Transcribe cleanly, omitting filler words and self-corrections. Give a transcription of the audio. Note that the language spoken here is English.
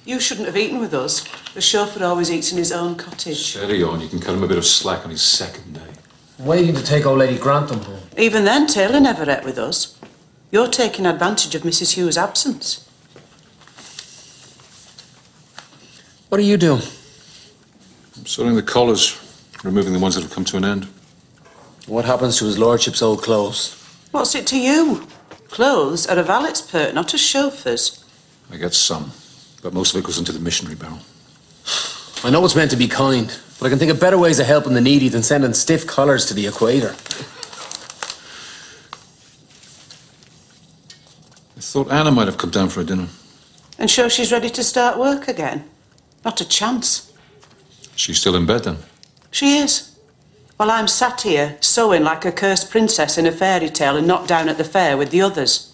You shouldn't have eaten with us. The chauffeur always eats in his own cottage. Steady on, you can cut him a bit of slack on his second day. Waiting to take old Lady Grantham home. Even then, Taylor never ate with us. You're taking advantage of Mrs. Hughes' absence. What are you doing? I'm sorting the collars, removing the ones that have come to an end. What happens to his lordship's old clothes? What's it to you? Clothes are a valet's pert, not a chauffeur's. I get some, but most of it goes into the missionary barrel. I know it's meant to be kind, but I can think of better ways of helping the needy than sending stiff collars to the equator. I thought Anna might have come down for a dinner. And show she's ready to start work again. Not a chance. She's still in bed then? She is. While I'm sat here, sewing like a cursed princess in a fairy tale and not down at the fair with the others.